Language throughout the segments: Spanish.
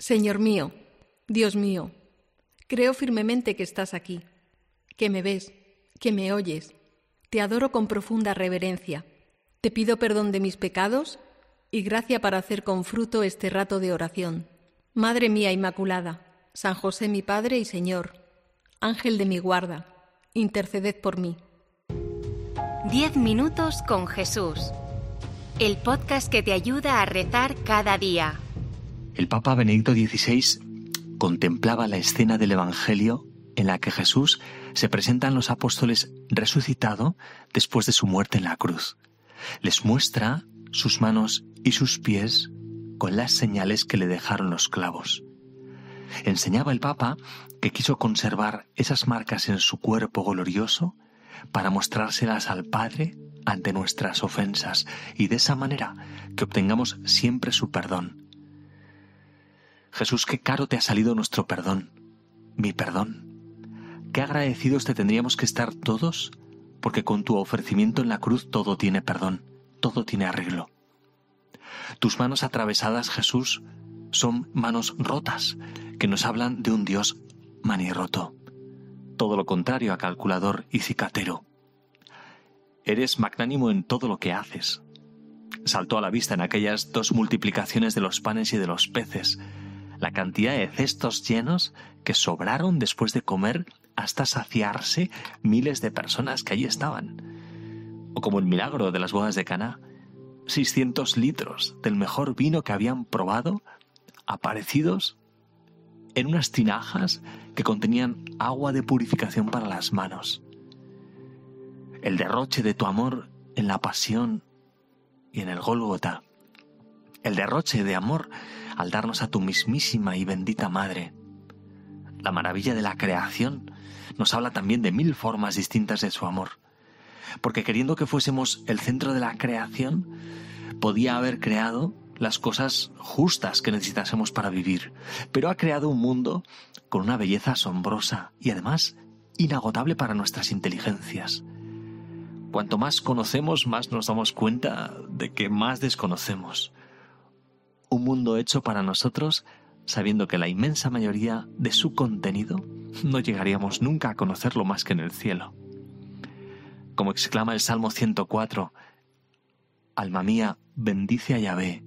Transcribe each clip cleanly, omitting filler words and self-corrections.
Señor mío, Dios mío, creo firmemente que estás aquí, que me ves, que me oyes. Te adoro con profunda reverencia. Te pido perdón de mis pecados y gracia para hacer con fruto este rato de oración. Madre mía Inmaculada, San José mi Padre y Señor, Ángel de mi guarda, interceded por mí. 10 minutos con Jesús. El podcast que te ayuda a rezar cada día. El Papa Benedicto XVI contemplaba la escena del Evangelio en la que Jesús se presenta a los apóstoles resucitado después de su muerte en la cruz. Les muestra sus manos y sus pies con las señales que le dejaron los clavos. Enseñaba el Papa que quiso conservar esas marcas en su cuerpo glorioso para mostrárselas al Padre ante nuestras ofensas y de esa manera que obtengamos siempre su perdón. Jesús, qué caro te ha salido nuestro perdón, mi perdón. Qué agradecidos te tendríamos que estar todos, porque con tu ofrecimiento en la cruz todo tiene perdón, todo tiene arreglo. Tus manos atravesadas, Jesús, son manos rotas, que nos hablan de un Dios manirroto. Todo lo contrario a calculador y cicatero. Eres magnánimo en todo lo que haces. Saltó a la vista en aquellas 2 multiplicaciones de los panes y de los peces, la cantidad de cestos llenos que sobraron después de comer hasta saciarse miles de personas que allí estaban. O como el milagro de las bodas de Caná, 600 litros del mejor vino que habían probado, aparecidos en unas tinajas que contenían agua de purificación para las manos. El derroche de tu amor en la pasión y en el Gólgota. El derroche de amor al darnos a tu mismísima y bendita Madre. La maravilla de la creación nos habla también de 1000 formas distintas de su amor. Porque queriendo que fuésemos el centro de la creación, podía haber creado las cosas justas que necesitásemos para vivir, pero ha creado un mundo con una belleza asombrosa y además inagotable para nuestras inteligencias. Cuanto más conocemos, más nos damos cuenta de que más desconocemos. Un mundo hecho para nosotros, sabiendo que la inmensa mayoría de su contenido no llegaríamos nunca a conocerlo más que en el cielo. Como exclama el Salmo 104, alma mía, bendice a Yahvé.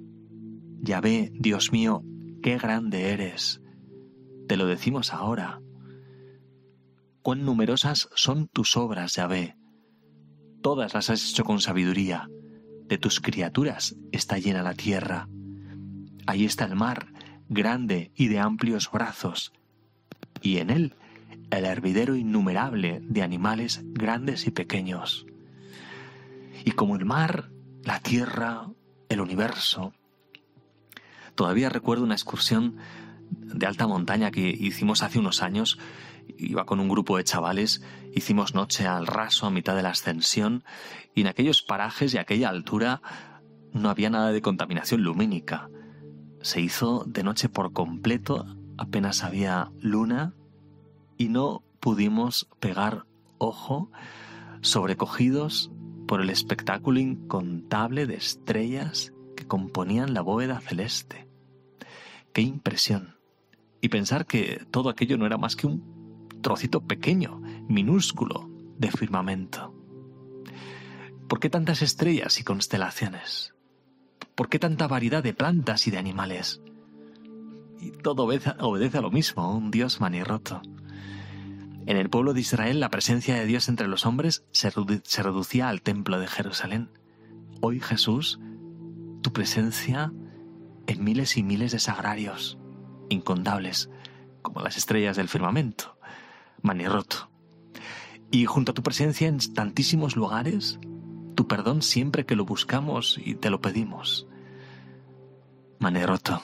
Yahvé, Dios mío, qué grande eres. Te lo decimos ahora. Cuán numerosas son tus obras, Yahvé. Todas las has hecho con sabiduría. De tus criaturas está llena la tierra. Ahí está el mar, grande y de amplios brazos, y en él el hervidero innumerable de animales grandes y pequeños. Y como el mar, la tierra, el universo. Todavía recuerdo una excursión de alta montaña que hicimos hace unos años. Iba con un grupo de chavales, hicimos noche al raso a mitad de la ascensión, y en aquellos parajes y aquella altura no había nada de contaminación lumínica. Se hizo de noche por completo, apenas había luna y no pudimos pegar ojo, sobrecogidos por el espectáculo incontable de estrellas que componían la bóveda celeste. ¡Qué impresión! Y pensar que todo aquello no era más que un trocito pequeño, minúsculo, de firmamento. ¿Por qué tantas estrellas y constelaciones? ¿Por qué tanta variedad de plantas y de animales? Y todo obedece a lo mismo, un Dios manirroto. En el pueblo de Israel la presencia de Dios entre los hombres se reducía al templo de Jerusalén. Hoy, Jesús, tu presencia en miles y miles de sagrarios, incontables, como las estrellas del firmamento, manirroto. Y junto a tu presencia en tantísimos lugares, tu perdón siempre que lo buscamos y te lo pedimos. Manirroto.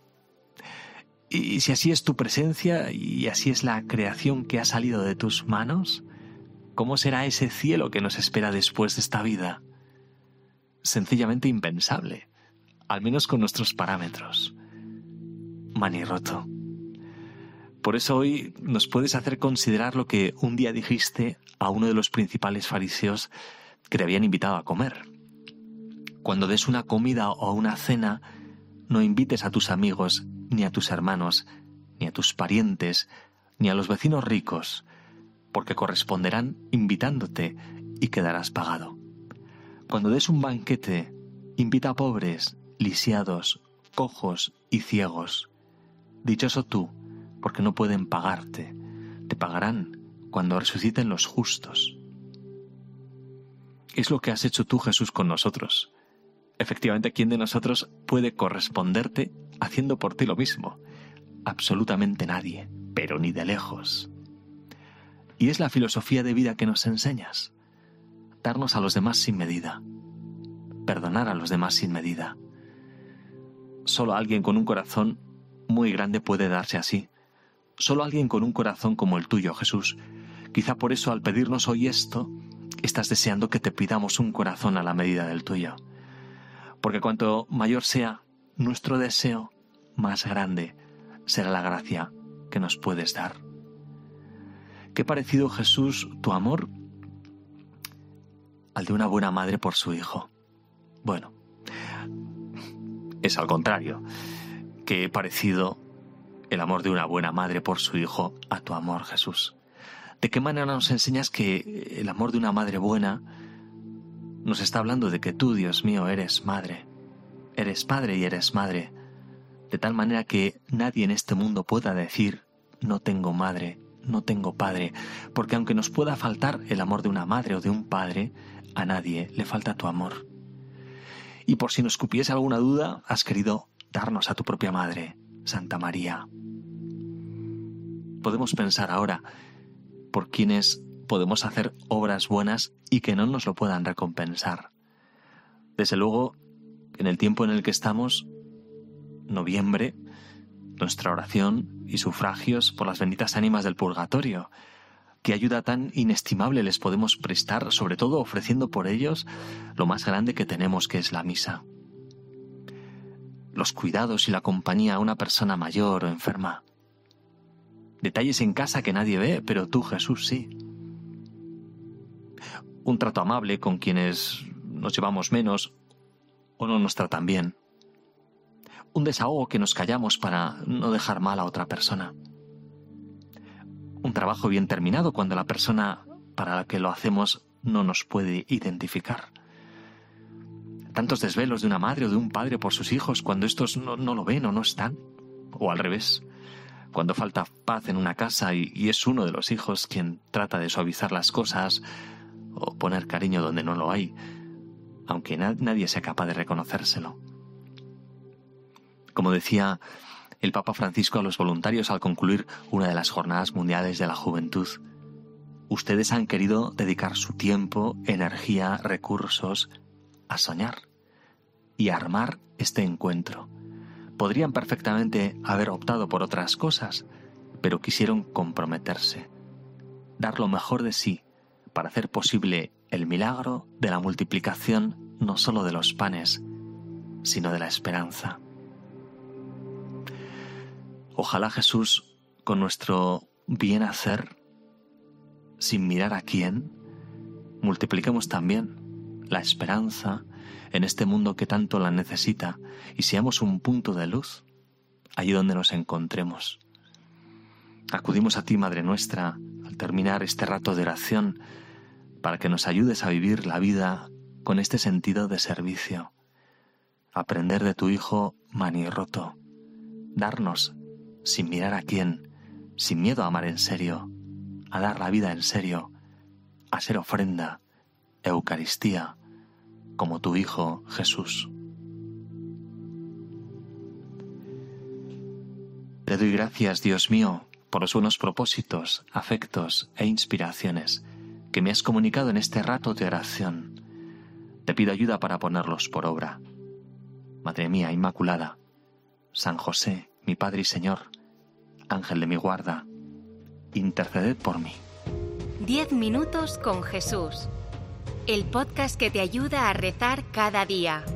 Y si así es tu presencia y así es la creación que ha salido de tus manos, ¿cómo será ese cielo que nos espera después de esta vida? Sencillamente impensable, al menos con nuestros parámetros. Manirroto. Por eso hoy nos puedes hacer considerar lo que un día dijiste a uno de los principales fariseos que te habían invitado a comer. Cuando des una comida o una cena, no invites a tus amigos ni a tus hermanos, ni a tus parientes, ni a los vecinos ricos, porque corresponderán invitándote y quedarás pagado. Cuando des un banquete, invita a pobres, lisiados, cojos y ciegos. Dichoso tú, porque no pueden pagarte. Te pagarán cuando resuciten los justos. Es lo que has hecho tú, Jesús, con nosotros. Efectivamente, ¿quién de nosotros puede corresponderte haciendo por ti lo mismo? Absolutamente nadie, pero ni de lejos. Y es la filosofía de vida que nos enseñas. Darnos a los demás sin medida. Perdonar a los demás sin medida. Solo alguien con un corazón muy grande puede darse así. Solo alguien con un corazón como el tuyo, Jesús. Quizá por eso al pedirnos hoy esto, estás deseando que te pidamos un corazón a la medida del tuyo. Porque cuanto mayor sea nuestro deseo, más grande será la gracia que nos puedes dar. Qué parecido, Jesús, tu amor al de una buena madre por su hijo. Bueno, es al contrario. Qué parecido el amor de una buena madre por su hijo a tu amor, Jesús. ¿De qué manera nos enseñas que el amor de una madre buena nos está hablando de que tú, Dios mío, eres madre? Eres padre y eres madre. De tal manera que nadie en este mundo pueda decir, no tengo madre, no tengo padre. Porque aunque nos pueda faltar el amor de una madre o de un padre, a nadie le falta tu amor. Y por si nos cupiese alguna duda, has querido darnos a tu propia madre, Santa María. Podemos pensar ahora por quienes podemos hacer obras buenas y que no nos lo puedan recompensar. Desde luego, en el tiempo en el que estamos, noviembre, nuestra oración y sufragios por las benditas ánimas del purgatorio. Qué ayuda tan inestimable les podemos prestar, sobre todo ofreciendo por ellos lo más grande que tenemos, que es la misa. Los cuidados y la compañía a una persona mayor o enferma. Detalles en casa que nadie ve, pero tú, Jesús, sí. Un trato amable con quienes nos llevamos menos o no nos tratan bien. Un desahogo que nos callamos para no dejar mal a otra persona. Un trabajo bien terminado cuando la persona para la que lo hacemos no nos puede identificar. Tantos desvelos de una madre o de un padre por sus hijos cuando estos no lo ven o no están. O al revés, cuando falta paz en una casa y es uno de los hijos quien trata de suavizar las cosas o poner cariño donde no lo hay, aunque nadie sea capaz de reconocérselo. Como decía el Papa Francisco a los voluntarios al concluir una de las Jornadas Mundiales de la Juventud, ustedes han querido dedicar su tiempo, energía, recursos a soñar y a armar este encuentro. Podrían perfectamente haber optado por otras cosas, pero quisieron comprometerse, dar lo mejor de sí para hacer posible el milagro de la multiplicación no solo de los panes, sino de la esperanza. Ojalá, Jesús, con nuestro bien hacer, sin mirar a quién, multipliquemos también la esperanza en este mundo que tanto la necesita y seamos un punto de luz allí donde nos encontremos. Acudimos a ti, Madre nuestra, al terminar este rato de oración, para que nos ayudes a vivir la vida con este sentido de servicio, aprender de tu Hijo manirroto, darnos, sin mirar a quién, sin miedo a amar en serio, a dar la vida en serio, a ser ofrenda, Eucaristía, como tu Hijo Jesús. Te doy gracias, Dios mío, por los buenos propósitos, afectos e inspiraciones que me has comunicado en este rato de oración. Te pido ayuda para ponerlos por obra. Madre mía Inmaculada, San José, mi Padre y Señor, Ángel de mi guarda, interceded por mí. 10 minutos con Jesús. El podcast que te ayuda a rezar cada día.